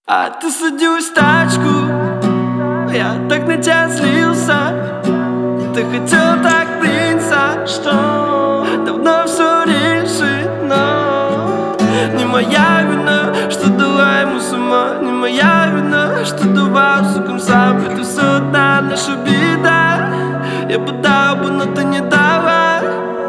А ты садилась в тачку, я так на тебя злился. Ты хотел так принца, что давно все решено. Не моя вина, что дала ему с ума. Не моя вина, что давал сукам сам. Это все одна наша беда. Я бы дал бы, но ты не дала.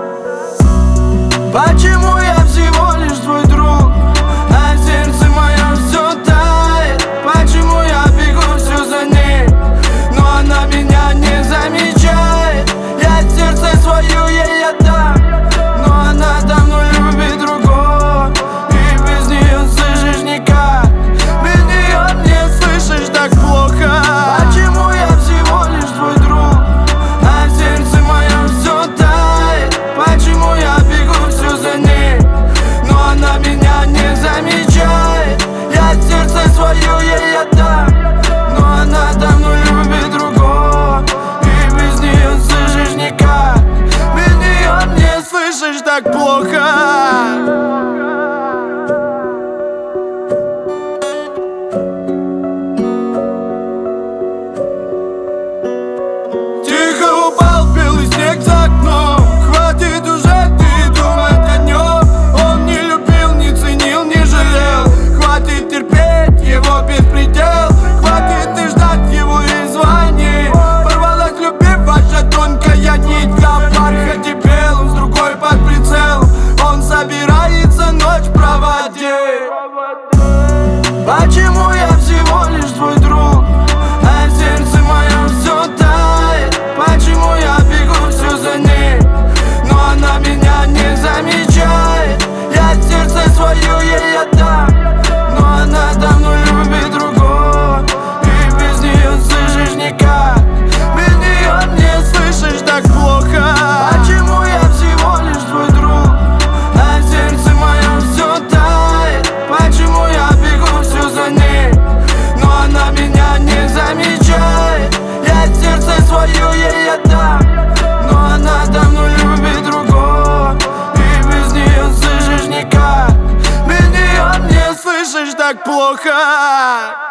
Почему я всего лишь твой друг, а сердце мое все тает? Почему я бегу все за ней, но она меня не замечает? Я сердце свое ей отдам, но она давно любит другого. И без нее слышишь никак, без нее не слышишь так плохо. Почему я всего лишь твой друг, а сердце мое все тает? Почему я бегу все за ней, но она меня не замечает? Я сердце свое ей отдам, но она давно любит другого. И без нее слышишь никак, без нее не слышишь так плохо. Тихо упал белый снег за окном. Хватит уже ты думать о нем. Он не любил, не ценил, не жалел. Хватит терпеть его беспредел. Хватит и ждать его изваний. Порвалась любовь, ваша тонкая нитка в бархате белом, с другой под прицел. Он собирается ночь проводить. Почему я всего лишь твой друг, а сердце мое все тает? Почему я бегу все за ней, но она меня не замечает? Я сердце свое ей отдам, но она давно любит другого. И без нее слышишь никак, без нее не слышишь так плохо. Почему я всего лишь твой друг, а сердце мое все тает? Почему я бегу все за ней, но она меня не замечает? Я сердце свое ей отдам, но она давно любит другого. И без нее слышишь никак, без нее не слышишь так плохо.